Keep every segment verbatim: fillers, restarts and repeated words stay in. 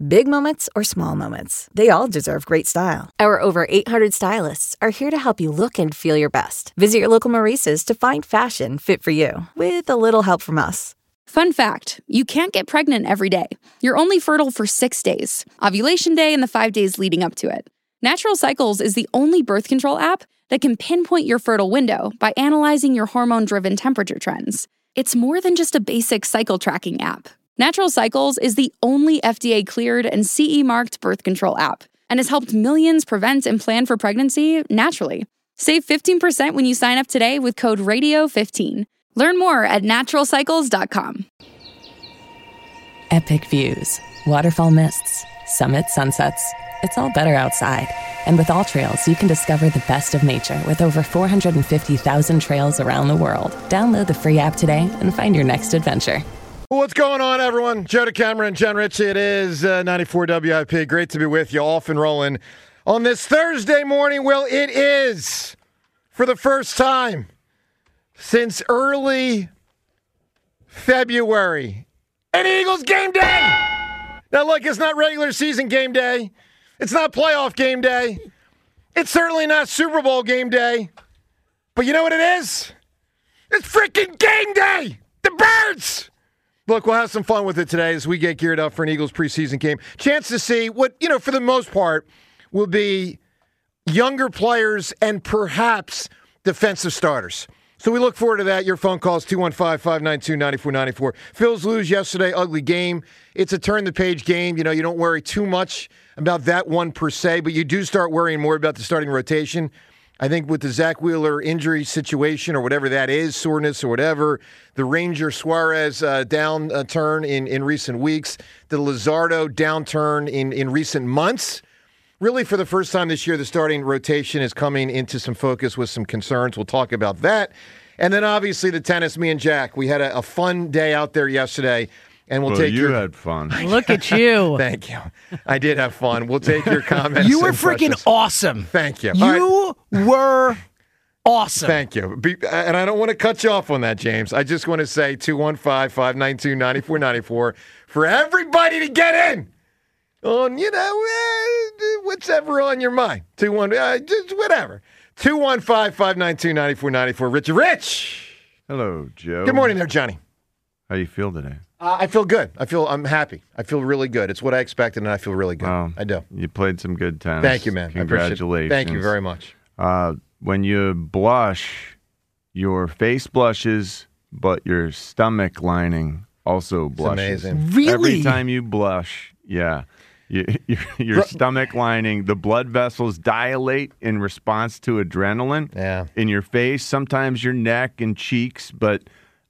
Big moments or small moments, they all deserve great style. Our over eight hundred stylists are here to help you look and feel your best. Visit your local Maurice's to find fashion fit for you, with a little help from us. Fun fact, you can't get pregnant every day. You're only fertile for six days, ovulation day and the five days leading up to it. Natural Cycles is the only birth control app that can pinpoint your fertile window by analyzing your hormone-driven temperature trends. It's more than just a basic cycle tracking app. Natural Cycles is the only F D A-cleared and C E-marked birth control app and has helped millions prevent and plan for pregnancy naturally. Save fifteen percent when you sign up today with code radio fifteen. Learn more at natural cycles dot com. Epic views, waterfall mists, summit sunsets. It's all better outside. And with All Trails, you can discover the best of nature with over four hundred fifty thousand trails around the world. Download the free app today and find your next adventure. What's going on, everyone? Joe DeCamera and Jen Ritchie. It is uh, ninety-four W I P. Great to be with you, off and rolling on this Thursday morning. Well, it is, for the first time since early February, an Eagles game day. Now, look, it's not regular season game day. It's not playoff game day. It's certainly not Super Bowl game day. But you know what it is? It's freaking game day. The Birds. Look, we'll have some fun with it today as we get geared up for an Eagles preseason game. Chance to see what, you know, for the most part, will be younger players and perhaps defensive starters. So we look forward to that. Your phone calls, two one five, five nine two, nine four nine four. Phils lose yesterday, ugly game. It's a turn-the-page game. You know, you don't worry too much about that one per se, but you do start worrying more about the starting rotation. I think with the Zach Wheeler injury situation or whatever that is, soreness or whatever, the Ranger Suarez uh, down uh, turn in, in recent weeks, the Luzardo downturn in, in recent months. Really, for the first time this year, the starting rotation is coming into some focus with some concerns. We'll talk about that. And then, obviously, the tennis, me and Jack. We had a, a fun day out there yesterday. And we'll well, take you your... had fun. Look at you. Thank you. I did have fun. We'll take your comments. You were freaking questions. Awesome. Thank you. You right. were awesome. Thank you. Be, and I don't want to cut you off on that, James. I just want to say two one five, five nine two, nine four nine four for everybody to get in on, you know, uh, whatever on your mind. Two one, uh, just whatever. two one five, five nine two, nine four nine four. Richard Rich. Hello, Joe. Good morning there, Johnny. How you feel today? Uh, I feel good. I feel I'm happy. I feel really good. It's what I expected, and I feel really good. Wow. I do. You played some good tennis. Thank you, man. Congratulations. Thank you very much. Uh, when you blush, your face blushes, but your stomach lining also blushes. It's amazing. Really? Every time you blush, yeah. You, your your stomach lining, the blood vessels dilate in response to adrenaline yeah. in your face, sometimes your neck and cheeks, but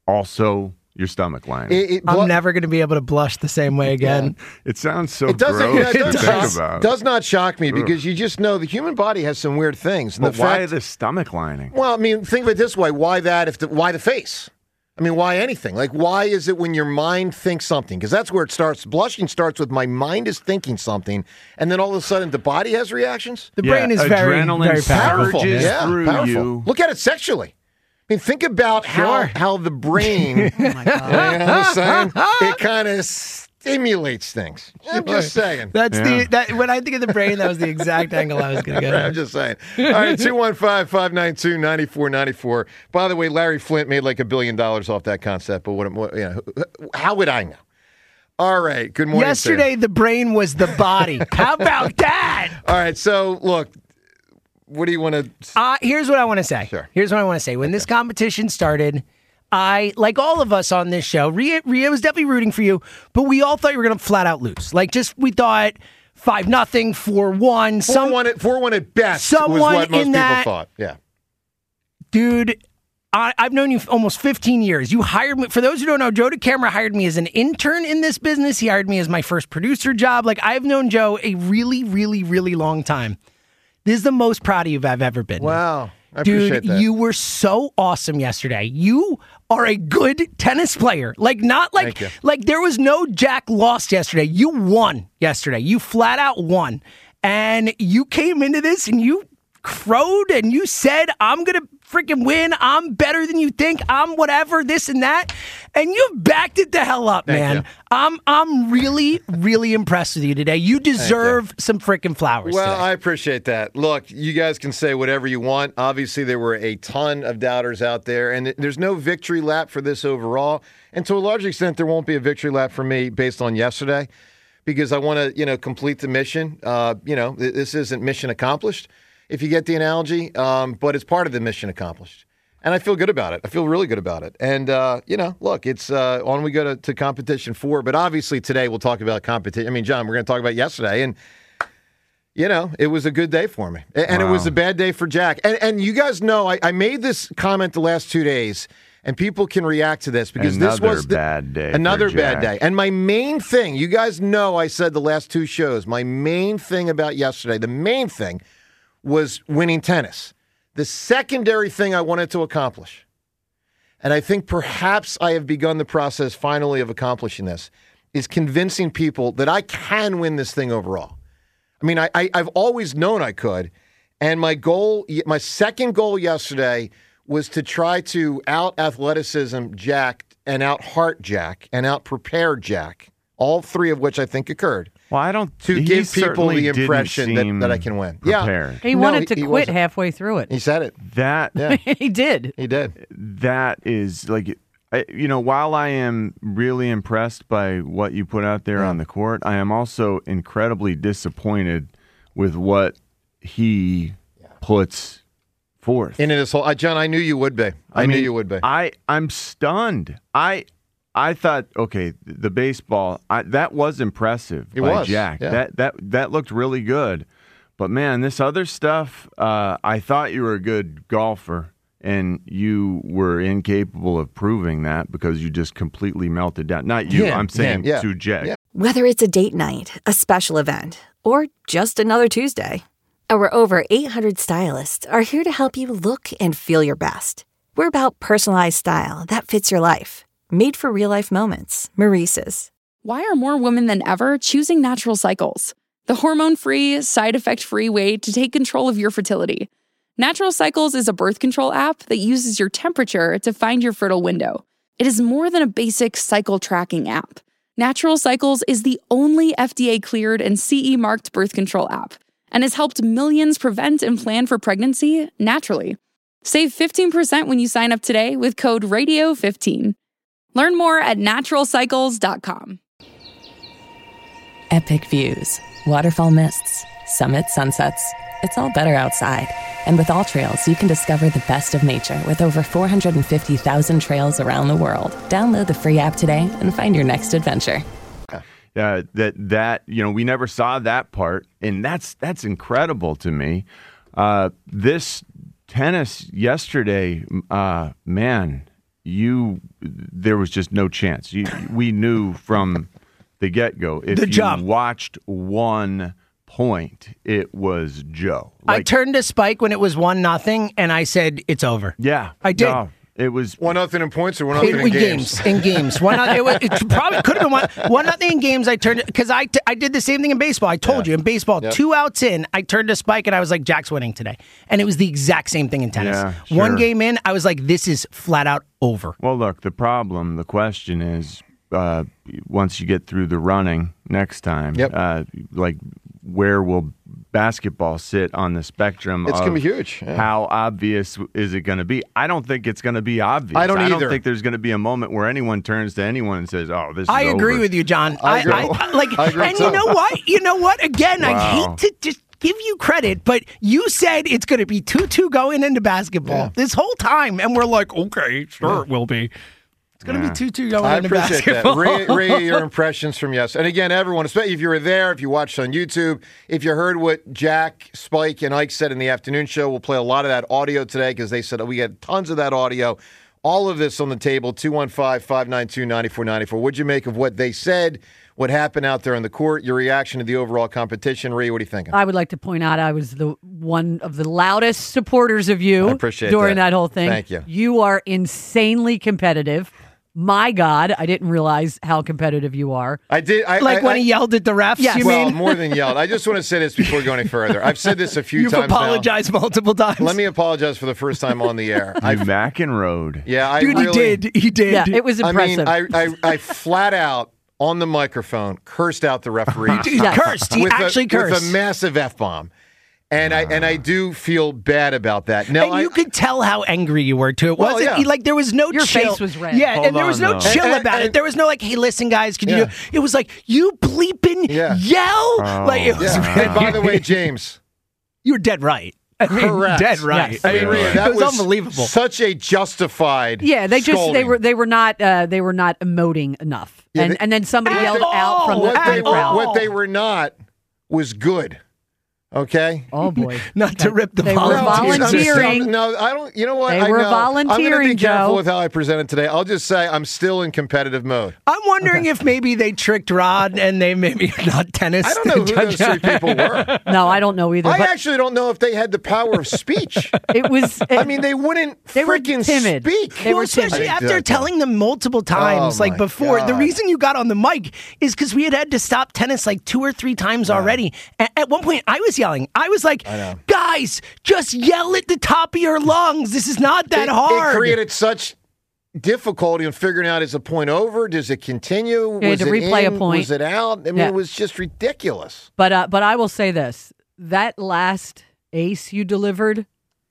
also your stomach lining. It, it, I'm never going to be able to blush the same way again. Yeah. It sounds so it doesn't, gross yeah, it to does think shock, about. does not shock me because you just know the human body has some weird things. And But the why fact, the stomach lining? Well, I mean, think of it this way. Why that? If the, why the face? I mean, why anything? Like, why is it when your mind thinks something? Because that's where it starts. Blushing starts with my mind is thinking something, and then all of a sudden the body has reactions. The Yeah, brain is very, adrenaline very powerful. surges Yeah, through powerful. you. Look at it sexually. I mean, think about how, Sure. how the brain, Oh my God. you know what I'm saying? It kind of stimulates things. I'm just saying. That's Yeah. the that when I think of the brain, that was the exact angle I was going to get. Right, I'm at. just saying. All right, two one five, five nine two, nine four nine four. By the way, Larry Flint made like a billion dollars off that concept, but what, what you know, how would I know? All right, good morning. Yesterday, Sam. the brain was the body. How about that? All right, so look, what do you want to? Uh, here's what I want to say. Sure. Here's what I want to say. When this competition started, I, like all of us on this show, Rhea, Rhea was definitely rooting for you, but we all thought you were going to flat out lose. Like, just, we thought five nothing, four one. Four Some, one at four one at best was someone what most in people that- thought. Yeah. Dude, I, I've known you almost fifteen years. You hired me. For those who don't know, Joe DeCamera hired me as an intern in this business. He hired me as my first producer job. Like, I've known Joe a really, really, really long time. This is the most proud of you I've ever been. Wow. I Dude, appreciate that. you were so awesome yesterday. You are a good tennis player. Like, not like, Thank you. like there was no Jack lost yesterday. You won yesterday. You flat out won. And you came into this and you crowed and you said, I'm going to freaking win. I'm better than you think. I'm whatever, this and that. And you backed it the hell up, Thank man. you. I'm I'm really, really impressed with you today. You deserve you. some freaking flowers Well, today. I appreciate that. Look, you guys can say whatever you want. Obviously, there were a ton of doubters out there, and there's no victory lap for this overall. And to a large extent, there won't be a victory lap for me based on yesterday, because I want to, you know, complete the mission. Uh, you know, th- this isn't mission accomplished, if you get the analogy, um, but it's part of the mission accomplished. And I feel good about it. I feel really good about it. And, uh, you know, look, it's uh, on we go to, to competition four. But obviously today we'll talk about competition. I mean, John, we're going to talk about yesterday. And, you know, it was a good day for me. And wow. It was a bad day for Jack. And and you guys know I, I made this comment the last two days, and people can react to this because another this was the, bad day. Another for bad Jack. day. And my main thing, you guys know I said the last two shows, my main thing about yesterday, the main thing was winning tennis. The secondary thing I wanted to accomplish, and I think perhaps I have begun the process finally of accomplishing this, is convincing people that I can win this thing overall. I mean, I, I, I've always known I could, and my goal, my second goal yesterday was to try to out-athleticism Jack and out-heart Jack and out-prepare Jack, all three of which I think occurred. Well, I don't. To give people the impression that, that I can win. Prepared. Yeah, he no, wanted to he, he quit wasn't. halfway through it. He said it. That yeah. he did. He did. That is like, I, you know, while I am really impressed by what you put out there yeah. on the court, I am also incredibly disappointed with what he yeah. puts forth. Into this whole, uh, John, I knew you would be. I, I knew mean, you would be. I I'm stunned. I. I thought, okay, the baseball, I, that was impressive it by was. Jack. Yeah. That that that looked really good. But, man, this other stuff, uh, I thought you were a good golfer, and you were incapable of proving that because you just completely melted down. Not you, yeah, I'm saying yeah, to Jack. Yeah. Whether it's a date night, a special event, or just another Tuesday, our over eight hundred stylists are here to help you look and feel your best. We're about personalized style that fits your life. Made for real-life moments. Maurice's. Why are more women than ever choosing Natural Cycles? The hormone-free, side-effect-free way to take control of your fertility. Natural Cycles is a birth control app that uses your temperature to find your fertile window. It is more than a basic cycle tracking app. Natural Cycles is the only F D A-cleared and C E-marked birth control app and has helped millions prevent and plan for pregnancy naturally. Save fifteen percent when you sign up today with code radio fifteen. Learn more at natural cycles dot com. Epic views, waterfall mists, summit sunsets. It's all better outside. And with All Trails, you can discover the best of nature with over four hundred fifty thousand trails around the world. Download the free app today and find your next adventure. Uh, that that you know we never saw that part, and that's that's incredible to me. Uh, this tennis yesterday, uh, man. You, there was just no chance. You, we knew from the get-go. If the you jump. watched one point, it was Joe. Like, I turned to Spike when it was one nothing, and I said, it's over. Yeah. I did. No, it was one nothing in points or one nothing in, in games? games. In games. One nothing. It, was, it probably could have been one, one nothing in games. I turned because I, t- I did the same thing in baseball. I told yeah. you in baseball, yep. two outs in, I turned to Spike and I was like, Jack's winning today. And it was the exact same thing in tennis. Yeah, sure. One game in, I was like, this is flat out over. Well, look, the problem, the question is, uh, once you get through the running next time, yep. uh, like where will basketball sit on the spectrum? It's of going to be huge. Yeah. How obvious is it going to be? I don't think it's going to be obvious. I don't I either. don't think there's going to be a moment where anyone turns to anyone and says, "Oh, this is I agree over." with you, John. I agree. I, I, like, I agree and too. you know what? You know what? Again, Wow. I hate to just give you credit, but you said it's going to be two two going into basketball Yeah. this whole time, and we're like, okay, sure, Yeah. it will be. It's going to Yeah. be two two going I into appreciate basketball. that. Ray, Ray, your impressions from yes. And again, everyone, especially if you were there, if you watched on YouTube, if you heard what Jack, Spike, and Ike said in the afternoon show, we'll play a lot of that audio today because they said we had tons of that audio. All of this on the table, two one five, five nine two, nine four nine four. What'd you make of what they said, what happened out there on the court, your reaction to the overall competition? Ray, what are you thinking? I would like to point out I was the one of the loudest supporters of you I appreciate during that. that whole thing. Thank you. You are insanely competitive. My God, I didn't realize how competitive you are. I did. I, Like I, when I, he yelled at the refs, Yes. you well, mean? more than yelled. I just want to say this before going any further. I've said this a few You've times apologized multiple times. now. Let me apologize for the first time on the air. You I, McEnroed. yeah, I Dude, really he did. He did. Yeah, it was I impressive. mean, I, I, I flat out on the microphone cursed out the referee. He cursed. He with actually a, cursed. with a massive F bomb. And I and I do feel bad about that. Now, And I, you could tell how angry you were too. It Well, wasn't yeah. like there was no Your chill. face was red. Yeah, Hold and there was on, no though. chill And- and- about it. and- There was no like, hey, listen, guys, can you Yeah. do? It was like you bleeping Yeah. yell. Oh, like it was. yeah. And by the way, James, You were dead right. I mean, Correct. dead right. Yes. I mean, Yeah. Rhea, that it was, unbelievable. Such a justified. yeah, they just they scolding. were they were not uh, they were not emoting enough, Yeah, and they- and then somebody At yelled out from the, all. what from they the were, crowd. what they were not was good. Okay. Oh boy, Not to rip the They were volunteers. I'm volunteering. still- no, I don't. You know what? They I were know. I'm going to volunteering, be careful Joe. with how I present it today. I'll just say I'm still in competitive mode. I'm wondering if maybe they tricked Rod and they maybe are not tennis. I don't know who those three people were. no, I don't know either. I but actually don't know if they had the power of speech. it was. I mean, they wouldn't They were freaking timid. speak. They well, were especially timid. after telling them multiple times, Oh, like my before. The God. reason you got on the mic is because we had had to stop tennis like two or three times already. A- at one point, I was yelling. I was like, guys, just yell at the top of your lungs. This is not that it, hard. It created such difficulty in figuring out, is a point over? Does it continue? You had Was to it replay a in? point. Was it out? I mean, Yeah. it was just ridiculous. But uh, but I will say this: that last ace you delivered,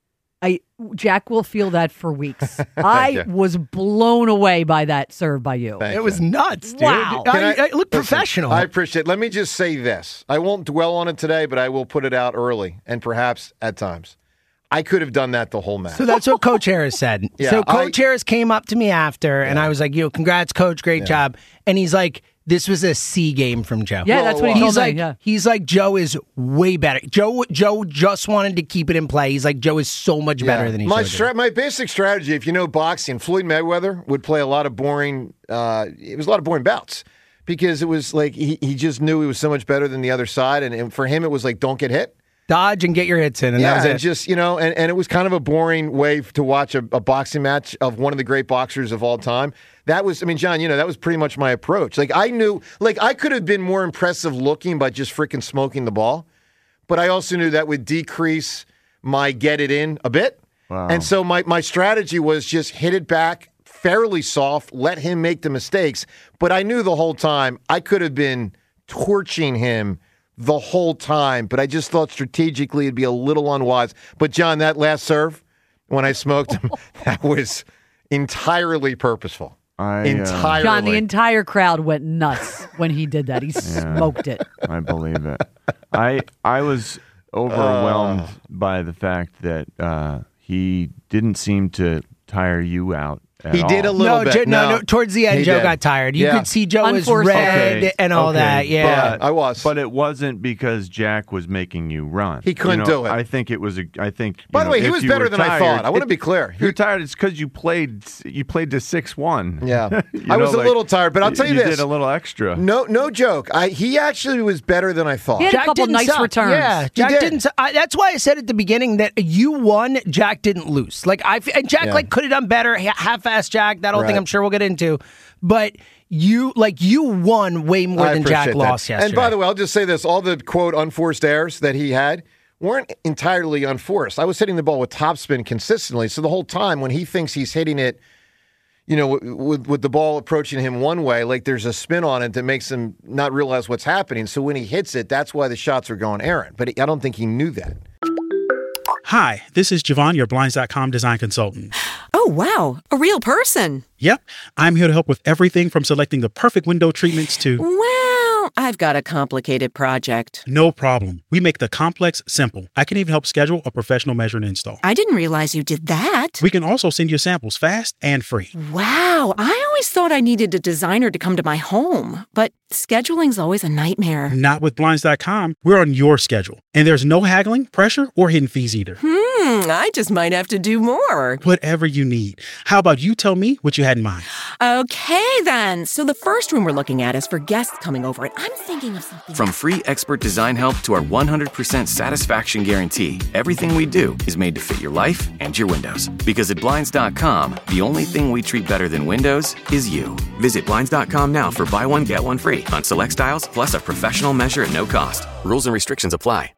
I Jack will feel that for weeks. I you. was blown away by that serve by you. Thank it was you. nuts, dude. Wow. I, Can I, I- look Listen, professional. I appreciate it. Let me just say this. I won't dwell on it today, but I will put it out early and perhaps at times. I could have done that the whole match. So that's what Coach Harris said. Yeah, so Coach I- Harris came up to me after, and I was like, "Yo, congrats, Coach, great job." And he's like, "This was a C game from Joe." Yeah, Whoa, that's what whoa. he told He's me. like, yeah. he's like, Joe is way better. Joe, Joe just wanted to keep it in play. He's like, Joe is so much better Yeah. than he my showed stra- my basic strategy, if you know boxing, Floyd Mayweather would play a lot of boring. Uh, it was a lot of boring bouts because it was like he, he just knew he was so much better than the other side, and, and for him it was like don't get hit. Dodge and get your hits in, and yeah, that was and it. just you know, and, and it was kind of a boring way to watch a, a boxing match of one of the great boxers of all time. That was, I mean, John, you know, that was pretty much my approach. Like I knew, like I could have been more impressive looking by just freaking smoking the ball, but I also knew that would decrease my get it in a bit. Wow. And so my my strategy was just hit it back fairly soft, let him make the mistakes. But I knew the whole time I could have been torching him the whole time, but I just thought strategically it'd be a little unwise. But John, that last serve, when I smoked him, that was entirely purposeful. I, uh, entirely. John, the entire crowd went nuts when he did that. He smoked it. I believe it. I I was overwhelmed Uh. by the fact that uh, he didn't seem to tire you out. At He did a all. little no, bit. Joe, no, No, no. Towards the end, he Joe did. got tired. You Yeah. could see Joe was Unforced. red Okay, and all okay, that. Yeah. I was. But it wasn't because Jack was making you run. He couldn't You know, do it. I think it was. A, I think. By you the know, way, he if was you better were than I tired- thought. I want to if- be clear. If you're tired, it's because you played. You played to six one. Yeah. I was a little tired, but I'll tell you you this. did a little extra. No, no joke. I he actually was better than I thought. He had a couple didn't nice suck. returns. Yeah, Jack did. didn't. su- I, that's why I said at the beginning that you won. Jack didn't lose. Like I, f- and Jack Yeah. like could have done better. ha- Half-ass Jack. That whole thing Right. I'm sure we'll get into. But you like you won way more I than Jack appreciate that. lost yesterday. And by the way, I'll just say this: all the quote unforced errors that he had weren't entirely unforced. I was hitting the ball with topspin consistently, so the whole time when he thinks he's hitting it, you know, w- with with the ball approaching him one way, like there's a spin on it that makes him not realize what's happening. So when he hits it, that's why the shots are going errant. But I don't think he knew that. Hi, this is Javon, your Blinds dot com design consultant. Oh, wow. A real person. Yep, I'm here to help with everything from selecting the perfect window treatments to... Well, I've got a complicated project. No problem. We make the complex simple. I can even help schedule a professional measure and install. I didn't realize you did that. We can also send you samples fast and free. Wow. I always thought I needed a designer to come to my home, but scheduling's always a nightmare. Not with Blinds dot com. We're on your schedule. And there's no haggling, pressure, or hidden fees either. Hmm, I just might have to do more. Whatever you need. How about you tell me what you had in mind? Okay, then. So the first room we're looking at is for guests coming over, and I'm thinking of something. From free expert design help to our one hundred percent satisfaction guarantee, everything we do is made to fit your life and your windows. Because at Blinds dot com, the only thing we treat better than windows is you. Visit Blinds dot com now for buy one, get one free on select styles, plus a professional measure at no cost. Rules and restrictions apply.